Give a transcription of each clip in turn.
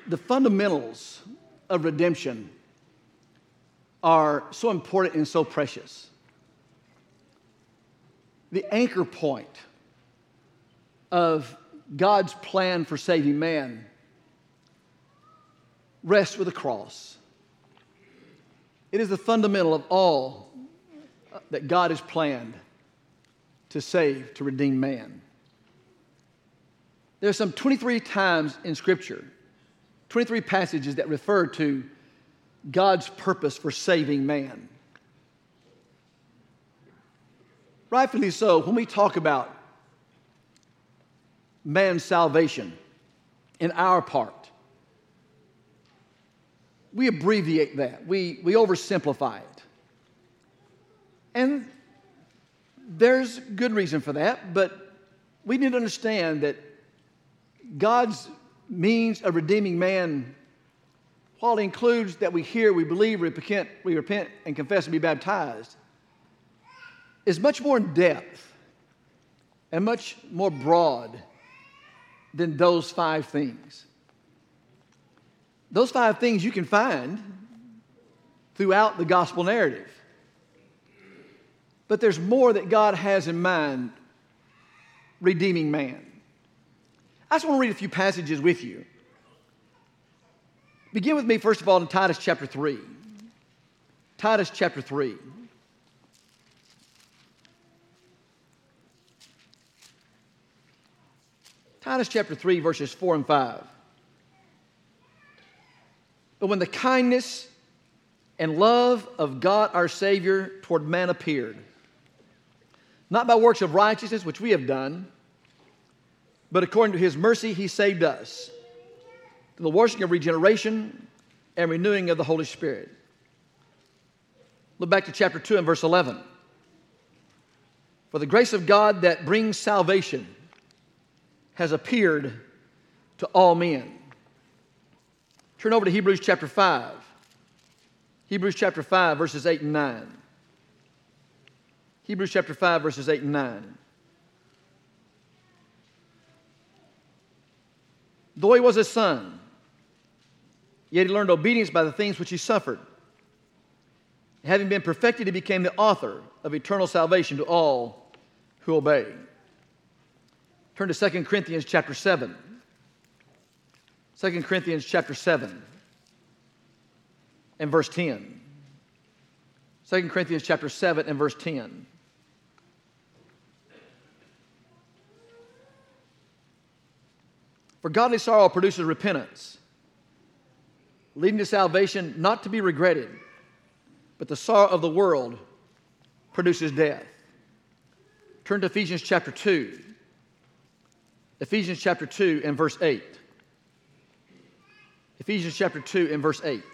the fundamentals of redemption are so important and so precious. The anchor point of God's plan for saving man rests with the cross. It is the fundamental of all that God has planned to save, to redeem man. There are some 23 times in Scripture, 23 passages that refer to God's purpose for saving man. Rightfully so, when we talk about man's salvation in our part, we abbreviate that. We oversimplify it. And there's good reason for that, but we need to understand that God's means of redeeming man, while it includes that we hear, we believe, we repent and confess and be baptized, is much more in depth and much more broad than those 5 things. Those 5 things you can find throughout the gospel narrative. But there's more that God has in mind redeeming man. I just want to read a few passages with you. Begin with me, first of all, in Titus chapter 3. Titus chapter 3. Titus chapter 3, verses 4 and 5. But when the kindness and love of God our Savior toward man appeared, not by works of righteousness which we have done, but according to His mercy He saved us, through the washing of regeneration and renewing of the Holy Spirit. Look back to chapter 2 and verse 11. For the grace of God that brings salvation has appeared to all men. Turn over to Hebrews chapter 5. Hebrews chapter 5, verses 8 and 9. Hebrews chapter 5, verses 8 and 9. Though he was a son, yet he learned obedience by the things which he suffered. Having been perfected, he became the author of eternal salvation to all who obey. Turn to 2 Corinthians chapter 7. 2 Corinthians chapter 7 and verse 10. 2 Corinthians chapter 7 and verse 10. For godly sorrow produces repentance, leading to salvation not to be regretted, but the sorrow of the world produces death. Turn to Ephesians chapter 2. Ephesians chapter 2 and verse 8. Ephesians chapter 2 and verse 8.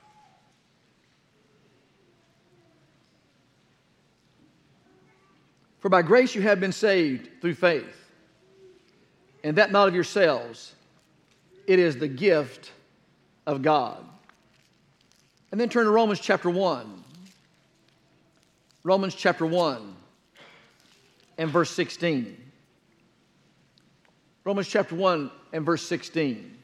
For by grace you have been saved through faith, and that not of yourselves. It is the gift of God. And then turn to Romans chapter 1. Romans chapter 1 and verse 16. Romans chapter 1 and verse 16.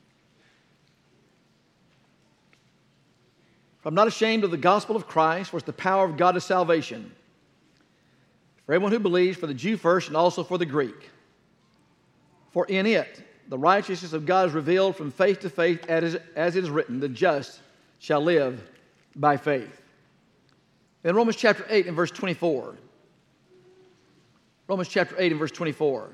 For I'm not ashamed of the gospel of Christ, for it's the power of God to salvation for everyone who believes, for the Jew first and also for the Greek. For in it the righteousness of God is revealed from faith to faith, as it is written, the just shall live by faith. Then Romans chapter 8 and verse 24. Romans chapter 8 and verse 24.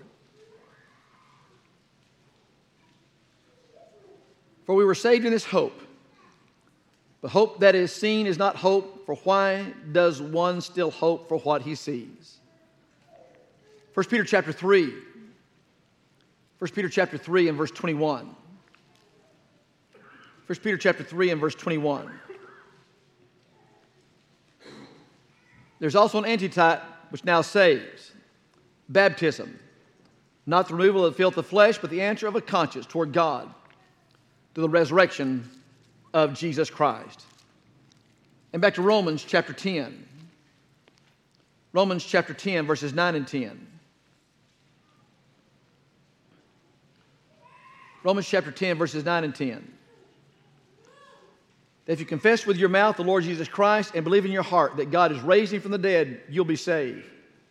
For we were saved in this hope. But hope that is seen is not hope, for why does one still hope for what he sees? 1 Peter chapter 3. 1 Peter chapter 3 and verse 21. 1 Peter chapter 3 and verse 21. There's also an antitype which now saves. Baptism. Not the removal of the filth of flesh, but the answer of a conscience toward God through the resurrection of Jesus Christ. And back to Romans chapter 10. Romans chapter 10, verses 9 and 10. Romans chapter 10, verses 9 and 10. That if you confess with your mouth the Lord Jesus Christ and believe in your heart that God has raised him from the dead, you'll be saved.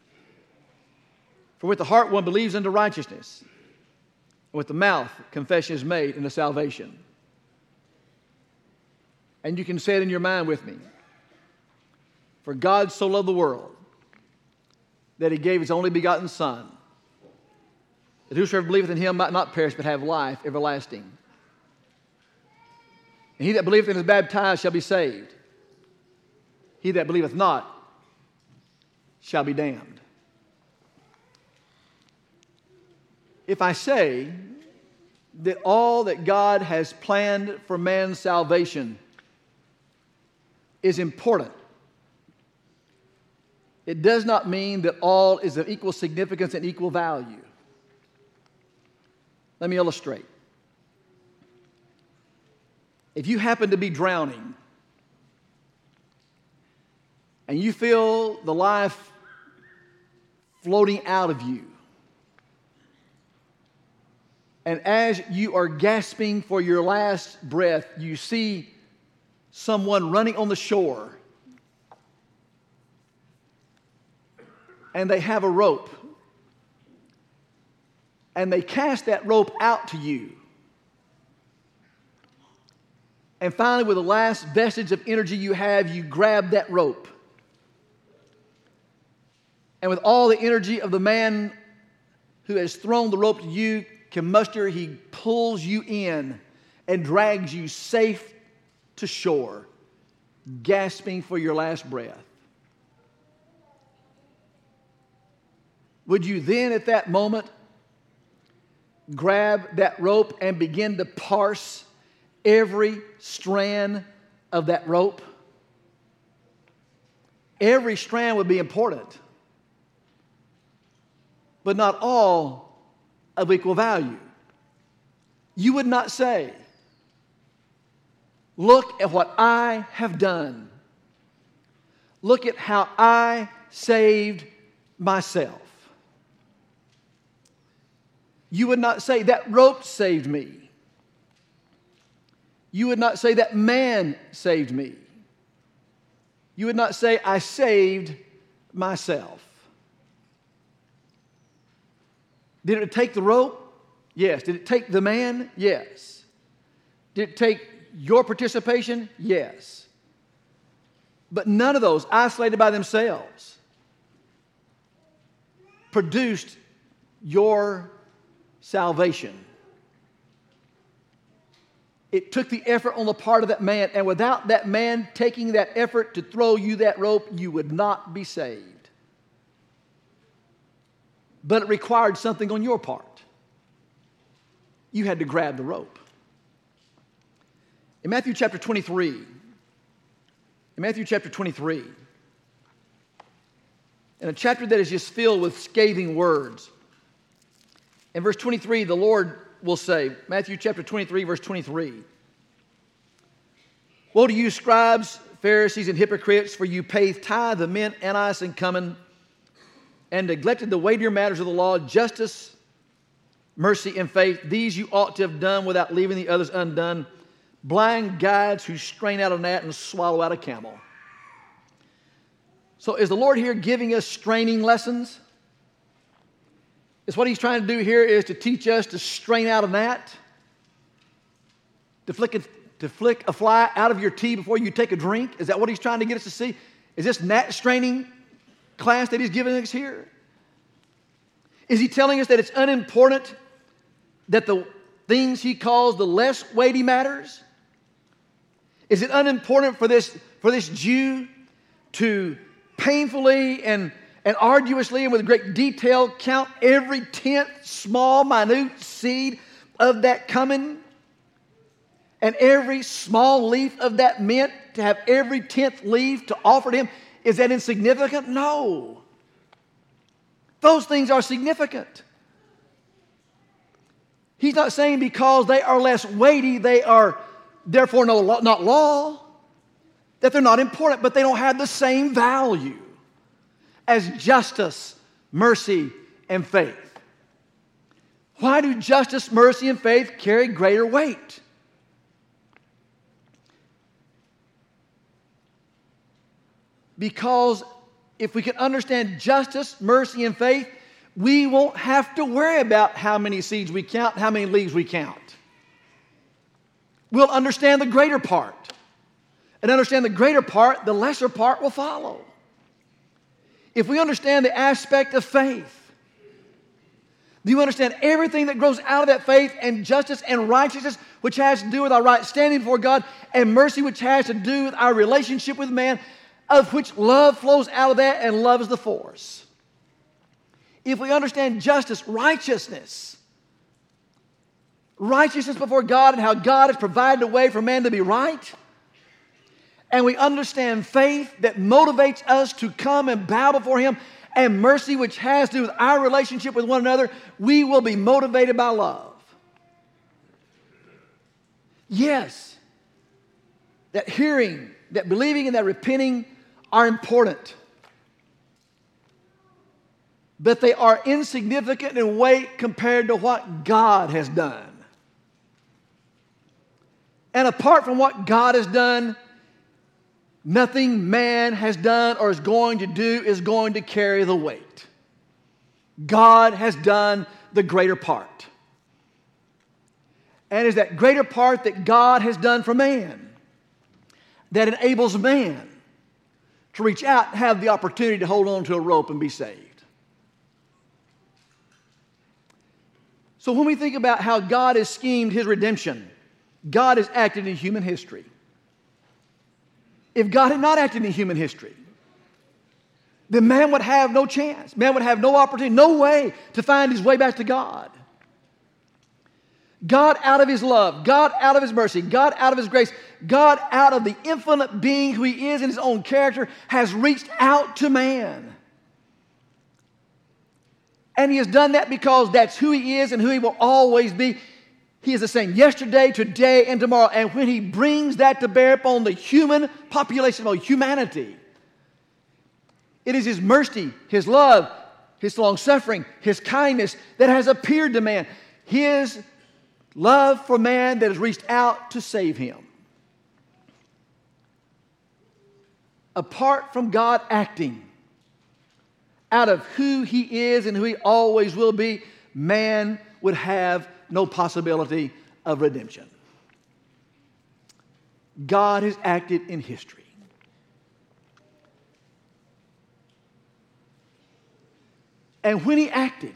For with the heart one believes unto righteousness, and with the mouth confession is made unto salvation. And you can say it in your mind with me. For God so loved the world that he gave his only begotten Son, that whosoever believeth in him might not perish but have life everlasting. And he that believeth and is baptized shall be saved. He that believeth not shall be damned. If I say that all that God has planned for man's salvation is important, it does not mean that all is of equal significance and equal value. Let me illustrate. If you happen to be drowning and you feel the life floating out of you, and as you are gasping for your last breath, you see someone running on the shore, and they have a rope, and they cast that rope out to you. And finally, with the last vestige of energy you have, you grab that rope. And with all the energy of the man who has thrown the rope to you can muster, he pulls you in and drags you safe to shore, gasping for your last breath. Would you then at that moment grab that rope and begin to parse every strand of that rope? Every strand would be important, but not all of equal value. You would not say, look at what I have done. Look at how I saved myself. You would not say, that rope saved me. You would not say, that man saved me. You would not say, I saved myself. Did it take the rope? Yes. Did it take the man? Yes. Did it take your participation? Yes. But none of those, isolated by themselves, produced your salvation. It took the effort on the part of that man, and without that man taking that effort to throw you that rope, you would not be saved. But it required something on your part. You had to grab the rope. In Matthew chapter 23, in a chapter that is just filled with scathing words, in verse 23, the Lord will say, Matthew chapter 23, verse 23, woe to you, scribes, Pharisees, and hypocrites, for you pay tithe of mint, anise, and cumin, and neglected the weightier matters of the law, justice, mercy, and faith. These you ought to have done without leaving the others undone. Blind guides who strain out a gnat and swallow out a camel. So is the Lord here giving us straining lessons? Is what he's trying to do here is to teach us to strain out a gnat? To flick a fly out of your tea before you take a drink? Is that what he's trying to get us to see? Is this gnat straining class that he's giving us here? Is he telling us that it's unimportant that the things he calls the less weighty matters? Is it unimportant for this Jew to painfully and arduously and with great detail count every 10th small, minute seed of that cumin and every small leaf of that mint, to have every 10th leaf to offer to him? Is that insignificant? No. Those things are significant. He's not saying because they are less weighty, they are therefore not law, that they're not important, but they don't have the same value as justice, mercy, and faith. Why do justice, mercy, and faith carry greater weight? Because if we can understand justice, mercy, and faith, we won't have to worry about how many seeds we count, how many leaves we count. We'll understand the greater part. And understand the greater part, the lesser part will follow. If we understand the aspect of faith, do you understand everything that grows out of that faith, and justice and righteousness, which has to do with our right standing before God, and mercy, which has to do with our relationship with man, of which love flows out of that, and love is the force. If we understand justice, righteousness before God, and how God has provided a way for man to be right, and we understand faith that motivates us to come and bow before Him, and mercy, which has to do with our relationship with one another, we will be motivated by love. Yes, that hearing, that believing, and that repenting are important. But they are insignificant in weight compared to what God has done. And apart from what God has done, nothing man has done or is going to do is going to carry the weight. God has done the greater part. And it is that greater part that God has done for man that enables man to reach out and have the opportunity to hold on to a rope and be saved. So when we think about how God has schemed His redemption, God has acted in human history. If God had not acted in human history, then man would have no chance. Man would have no opportunity, no way to find his way back to God. God out of His love, God out of His mercy, God out of His grace, God out of the infinite being who He is in His own character has reached out to man. And He has done that because that's who He is and who He will always be. He is the same yesterday, today, and tomorrow. And when He brings that to bear upon the human population of humanity, it is His mercy, His love, His long-suffering, His kindness that has appeared to man. His love for man that has reached out to save him. Apart from God acting out of who He is and who He always will be, man would have no possibility of redemption. God has acted in history. And when He acted,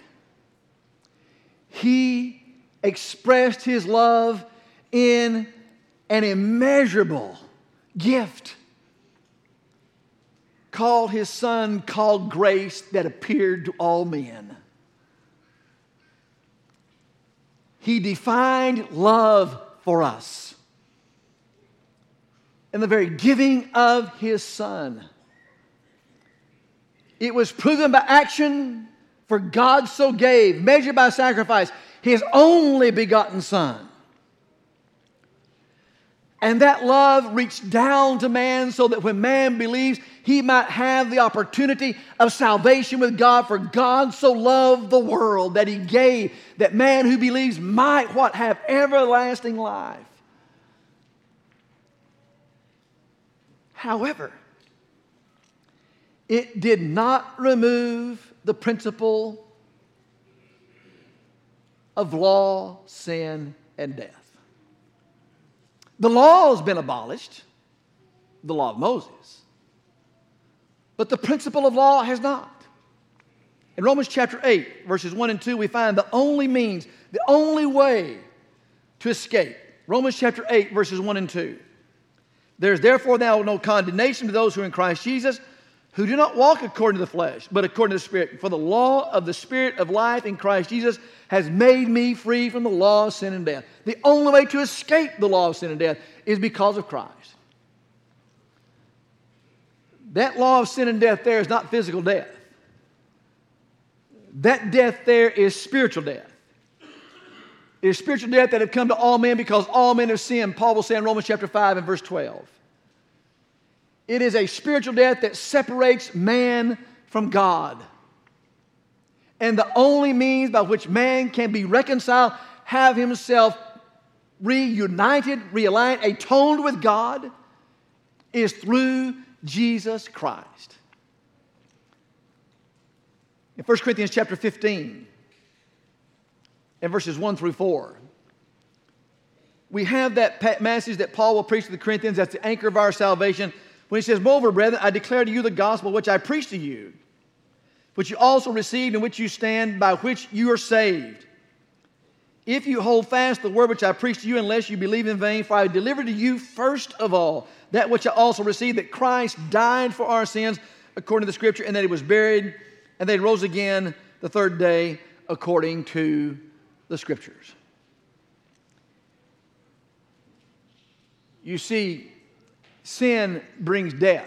He expressed His love in an immeasurable gift called His Son, called grace, that appeared to all men. He defined love for us in the very giving of His Son. It was proven by action, for God so gave, measured by sacrifice, His only begotten Son. And that love reached down to man so that when man believes, he might have the opportunity of salvation with God. For God so loved the world that He gave, that man who believes might what? Have everlasting life. However, it did not remove the principle of law, sin, and death. The law has been abolished, the law of Moses. But the principle of law has not. In Romans chapter 8, verses 1 and 2, we find the only means, the only way to escape. Romans chapter 8, verses 1 and 2. There is therefore now no condemnation to those who are in Christ Jesus, who do not walk according to the flesh, but according to the Spirit. For the law of the Spirit of life in Christ Jesus has made me free from the law of sin and death. The only way to escape the law of sin and death is because of Christ. That law of sin and death there is not physical death. That death there is spiritual death. It is spiritual death that had come to all men because all men have sinned, Paul will say in Romans chapter 5 and verse 12. It is a spiritual death that separates man from God. And the only means by which man can be reconciled, have himself reunited, realigned, atoned with God, is through Jesus Christ. In 1 Corinthians chapter 15, and verses 1 through 4, we have that message that Paul will preach to the Corinthians. That's the anchor of our salvation. When he says, "Moreover, brethren, I declare to you the gospel which I preached to you, which you also received, in which you stand, by which you are saved. If you hold fast the word which I preached to you, unless you believe in vain, for I delivered to you first of all that which I also received, that Christ died for our sins according to the Scripture, and that he was buried, and that he rose again the third day according to the Scriptures." You see, sin brings death.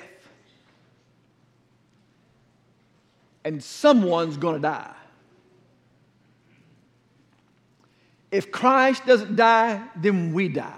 And someone's going to die. If Christ doesn't die, then we die.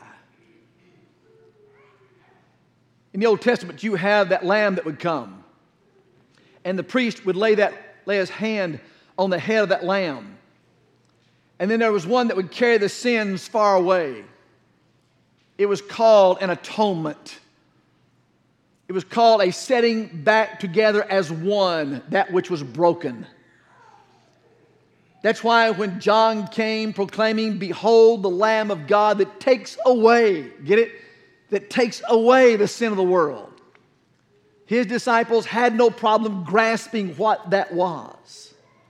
In the Old Testament, you have that lamb that would come. And the priest would lay his hand on the head of that lamb. And then there was one that would carry the sins far away. It was called an atonement. It was called a setting back together as one, that which was broken. That's why when John came proclaiming, "Behold the Lamb of God that takes away," get it? That takes away the sin of the world. His disciples had no problem grasping what that was.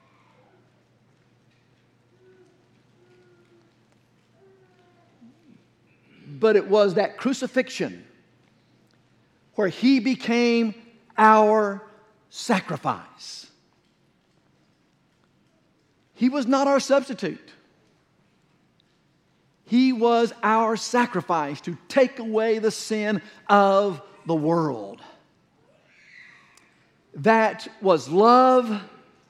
But it was that crucifixion where he became our sacrifice. He was not our substitute. He was our sacrifice to take away the sin of the world. That was love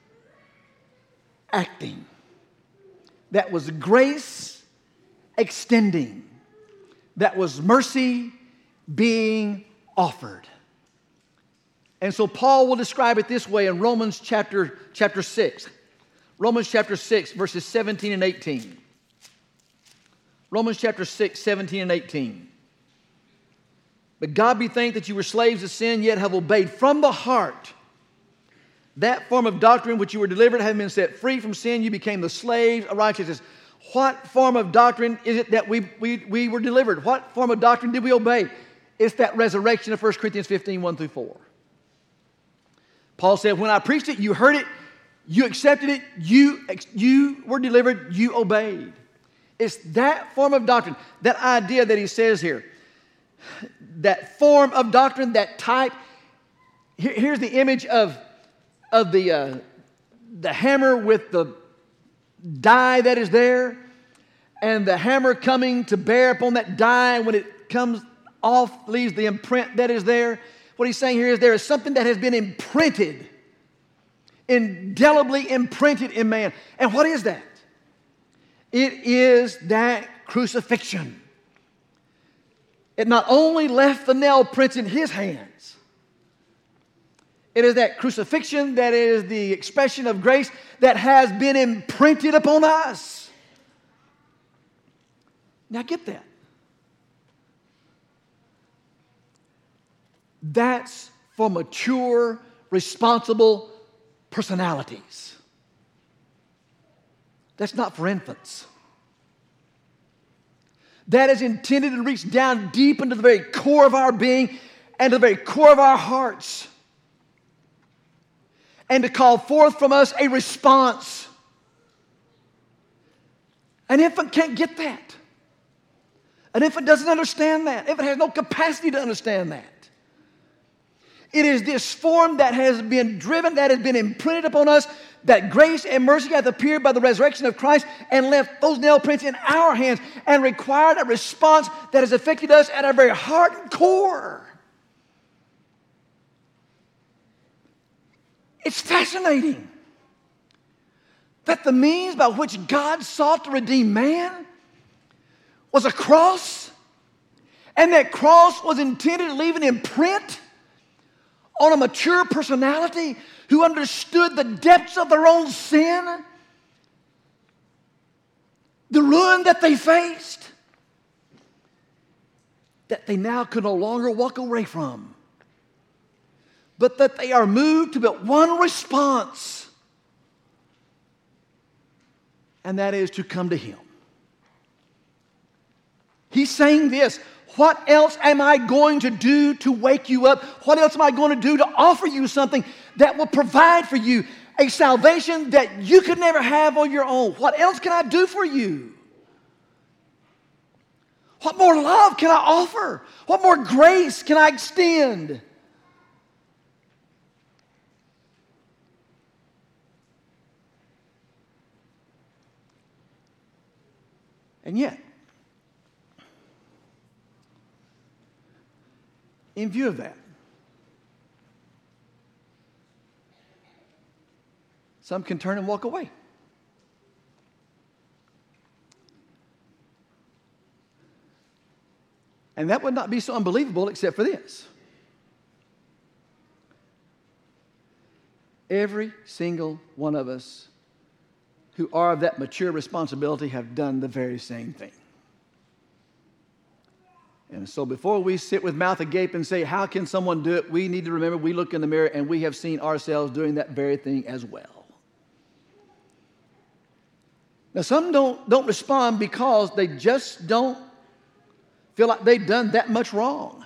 acting. That was grace extending. That was mercy being offered. And so Paul will describe it this way in Romans chapter 6. Romans chapter 6, verses 17 and 18. Romans chapter 6, 17 and 18. "But God be thanked that you were slaves of sin, yet have obeyed from the heart that form of doctrine which you were delivered, having been set free from sin, you became the slaves of righteousness." What form of doctrine is it that we were delivered? What form of doctrine did we obey? It's that resurrection of 1 Corinthians 15, 1 through 4. Paul said, when I preached it, you heard it, you accepted it, you were delivered, you obeyed. It's that form of doctrine, that idea that he says here. That form of doctrine, that type. Here's the image of the hammer with the die that is there, and the hammer coming to bear upon that die. When it comes off, leaves the imprint that is there. What he's saying here is there is something that has been imprinted, indelibly imprinted in man. And what is that? It is that crucifixion. It not only left the nail prints in his hands, it is that crucifixion that is the expression of grace that has been imprinted upon us. Now get that. That's for mature, responsible personalities. That's not for infants. That is intended to reach down deep into the very core of our being and to the very core of our hearts, and to call forth from us a response. An infant can't get that. An infant doesn't understand that. An infant has no capacity to understand that. It is this form that has been driven, that has been imprinted upon us, that grace and mercy hath appeared by the resurrection of Christ and left those nail prints in our hands and required a response that has affected us at our very heart and core. It's fascinating that the means by which God sought to redeem man was a cross, and that cross was intended to leave an imprint on a mature personality who understood the depths of their own sin, the ruin that they faced, that they now could no longer walk away from, but that they are moved to but one response, and that is to come to Him. He's saying this: what else am I going to do to wake you up? What else am I going to do to offer you something that will provide for you a salvation that you could never have on your own? What else can I do for you? What more love can I offer? What more grace can I extend? And yet, in view of that, some can turn and walk away. And that would not be so unbelievable except for this. Every single one of us who are of that mature responsibility have done the very same thing. And so before we sit with mouth agape and say, how can someone do it? We need to remember we look in the mirror and we have seen ourselves doing that very thing as well. Now some don't respond because they just don't feel like they've done that much wrong.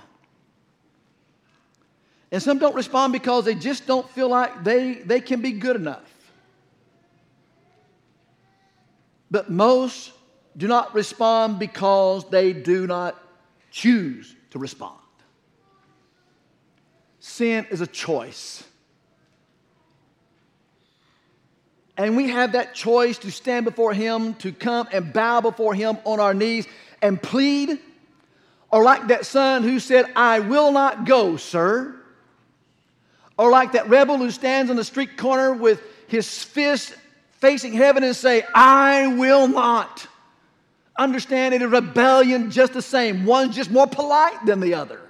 And some don't respond because they just don't feel like they can be good enough. But most do not respond because they do not choose to respond. Sin is a choice. And we have that choice to stand before Him, to come and bow before Him on our knees and plead. Or like that son who said, I will not go, sir. Or like that rebel who stands on the street corner with his fist facing heaven and say, I will not. Understand it is rebellion just the same. One's just more polite than the other.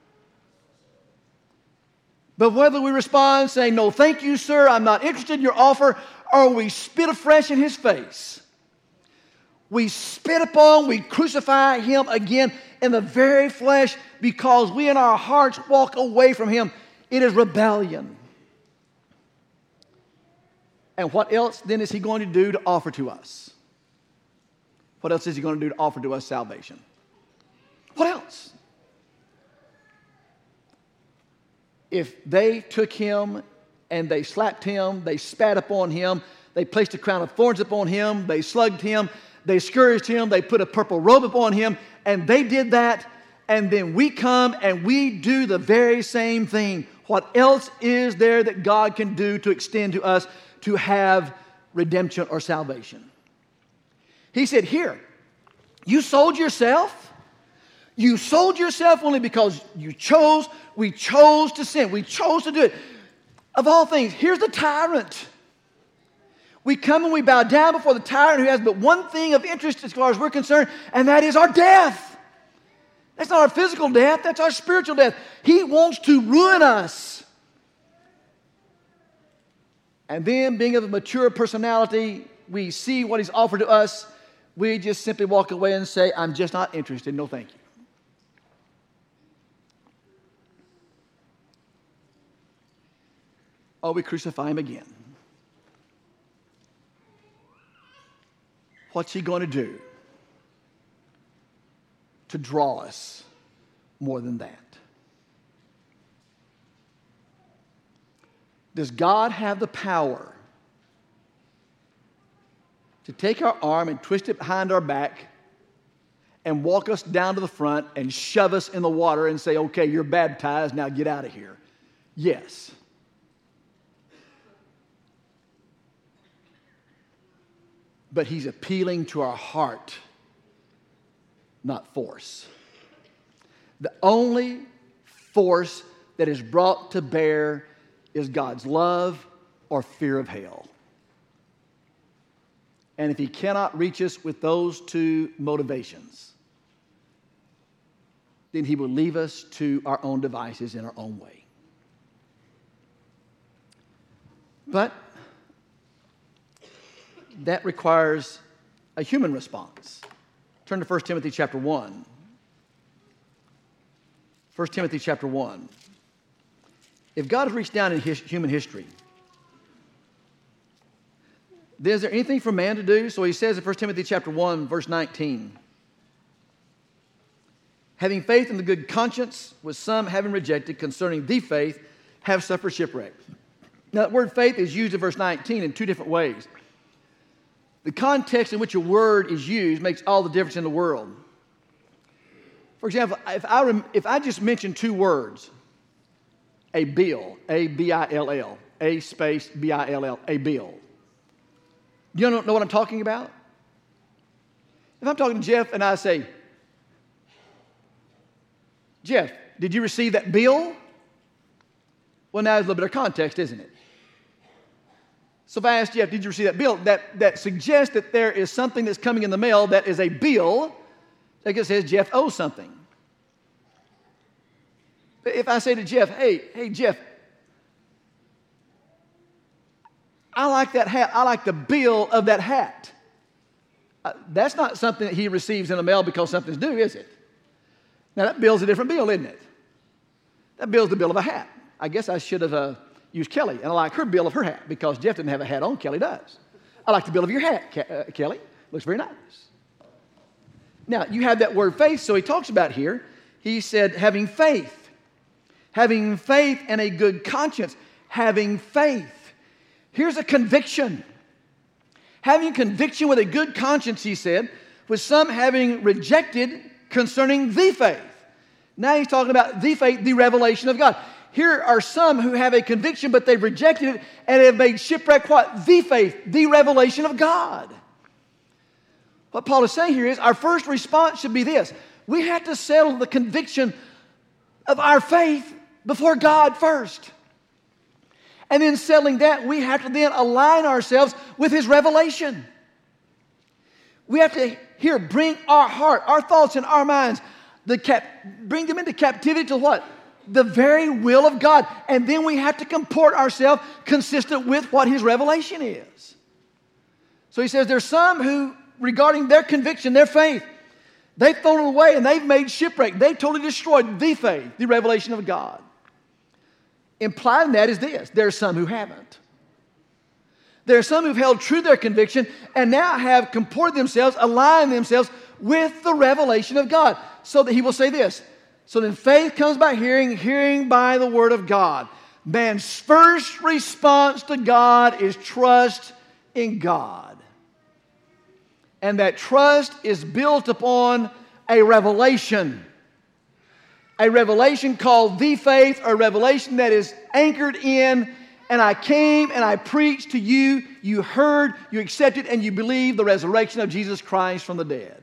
But whether we respond saying, no, thank you, sir, I'm not interested in your offer, or we spit afresh in His face, we spit upon, we crucify Him again in the very flesh because we in our hearts walk away from Him. It is rebellion. And what else then is He going to do to offer to us? What else is He going to do to offer to us salvation? What else? If they took Him and they slapped Him, they spat upon Him, they placed a crown of thorns upon Him, they slugged Him, they scourged Him, they put a purple robe upon Him, and they did that, and then we come and we do the very same thing. What else is there that God can do to extend to us to have redemption or salvation? He said, here, you sold yourself. You sold yourself only because we chose to sin. We chose to do it. Of all things, here's the tyrant. We come and we bow down before the tyrant who has but one thing of interest as far as we're concerned, and that is our death. That's not our physical death, that's our spiritual death. He wants to ruin us. And then, being of a mature personality, we see what He's offered to us. We just simply walk away and say, I'm just not interested, no thank you. Or we crucify Him again. What's He going to do to draw us more than that? Does God have the power to take our arm and twist it behind our back and walk us down to the front and shove us in the water and say, okay, you're baptized, now get out of here? Yes. But He's appealing to our heart, not force. The only force that is brought to bear is God's love or fear of hell. And if He cannot reach us with those two motivations, then He will leave us to our own devices in our own way. But that requires a human response. Turn to 1 Timothy chapter 1. 1 Timothy chapter 1. If God has reached down in human history, then is there anything for man to do? So he says in 1 Timothy chapter 1, verse 19, having faith in the good conscience, with some having rejected concerning the faith, have suffered shipwreck. Now, that word faith is used in verse 19 in two different ways. The context in which a word is used makes all the difference in the world. For example, if I just mention two words, a bill, A-B-I-L-L, A space B-I-L-L, a bill. You don't know what I'm talking about? If I'm talking to Jeff and I say, Jeff, did you receive that bill? Well, now there's a little bit of context, isn't it? So if I ask Jeff, did you receive that bill? That suggests that there is something that's coming in the mail that is a bill that says Jeff owes something. But if I say to Jeff, hey Jeff, I like that hat. I like the bill of that hat. That's not something that he receives in the mail because something's due, is it? Now, that bill's a different bill, isn't it? That bill's the bill of a hat. I guess I should have used Kelly, and I like her bill of her hat because Jeff didn't have a hat on. Kelly does. I like the bill of your hat, Kelly. Looks very nice. Now, you have that word faith, so he talks about here. He said, having faith and a good conscience, having faith. Here's a conviction. Having a conviction with a good conscience, he said, with some having rejected concerning the faith. Now he's talking about the faith, the revelation of God. Here are some who have a conviction, but they've rejected it and have made shipwreck what? The faith, the revelation of God. What Paul is saying here is our first response should be this. We have to settle the conviction of our faith before God first. And in settling that, we have to then align ourselves with His revelation. We have to here bring our heart, our thoughts and our minds, bring them into captivity to what? The very will of God. And then we have to comport ourselves consistent with what His revelation is. So he says there's some who, regarding their conviction, their faith, they've thrown it away and they've made shipwreck. They've totally destroyed the faith, the revelation of God. Implied in that is this: there are some who haven't. There are some who've held true to their conviction and now have comported themselves, aligned themselves with the revelation of God. So that he will say this: so then faith comes by hearing, hearing by the word of God. Man's first response to God is trust in God. And that trust is built upon a revelation. A revelation called the faith, or a revelation that is anchored in, and I came and I preached to you, you heard, you accepted, and you believed the resurrection of Jesus Christ from the dead.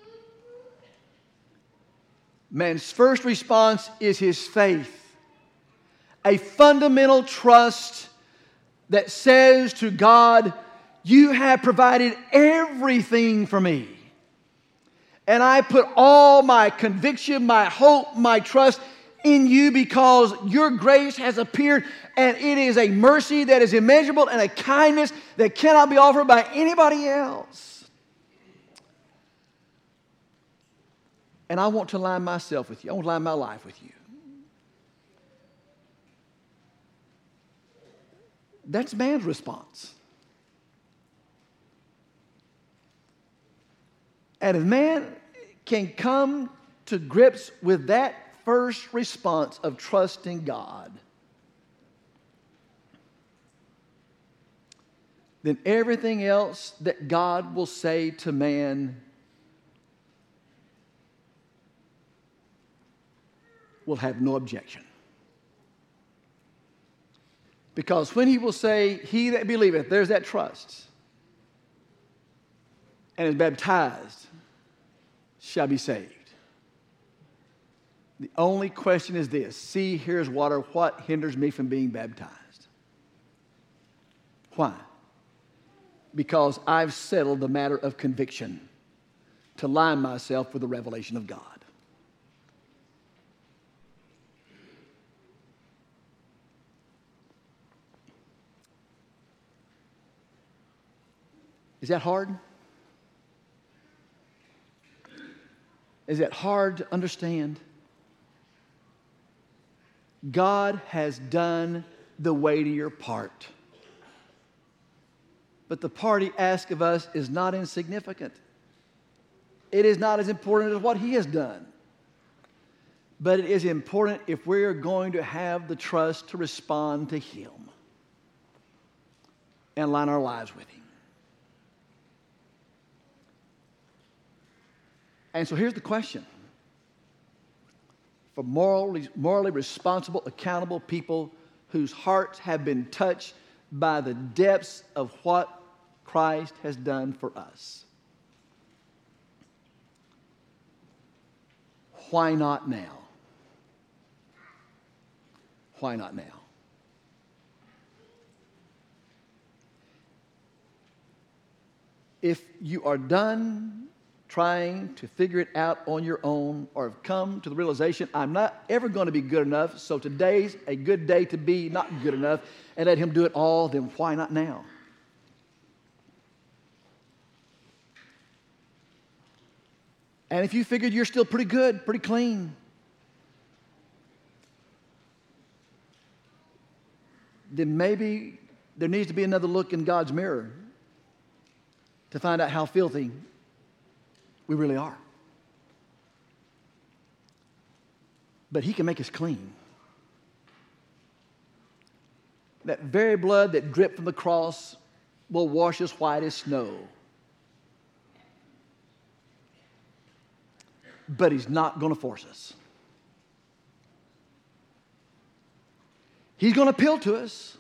Man's first response is his faith. A fundamental trust that says to God, you have provided everything for me. And I put all my conviction, my hope, my trust in you because your grace has appeared, and it is a mercy that is immeasurable and a kindness that cannot be offered by anybody else. And I want to align myself with you. I want to align my life with you. That's man's response. And if man can come to grips with that first response of trusting God, then everything else that God will say to man will have no objection. Because when he will say, he that believeth, there's that trust, and is baptized, shall be saved. The only question is this: see, here's water. What hinders me from being baptized? Why? Because I've settled the matter of conviction to align myself with the revelation of God. Is that hard? Is that hard to understand? God has done the weightier part. But the part He asks of us is not insignificant. It is not as important as what He has done. But it is important if we are going to have the trust to respond to Him and align our lives with Him. And so here's the question. For morally responsible, accountable people whose hearts have been touched by the depths of what Christ has done for us. Why not now? Why not now? If you are done trying to figure it out on your own, or have come to the realization, I'm not ever going to be good enough, so today's a good day to be not good enough, and let Him do it all, then why not now? And if you figured you're still pretty good, pretty clean, then maybe there needs to be another look in God's mirror to find out how filthy we really are. But He can make us clean. That very blood that dripped from the cross will wash us white as snow. But He's not going to force us. He's going to appeal to us.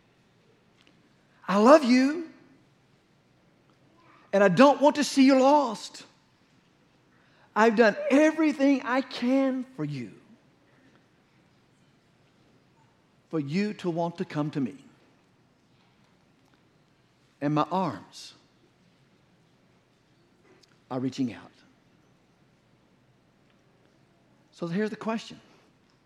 I love you, and I don't want to see you lost. I've done everything I can for you to want to come to me. And my arms are reaching out. So here's the question.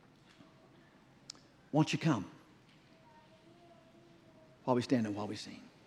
Won't you come while we stand and while we sing?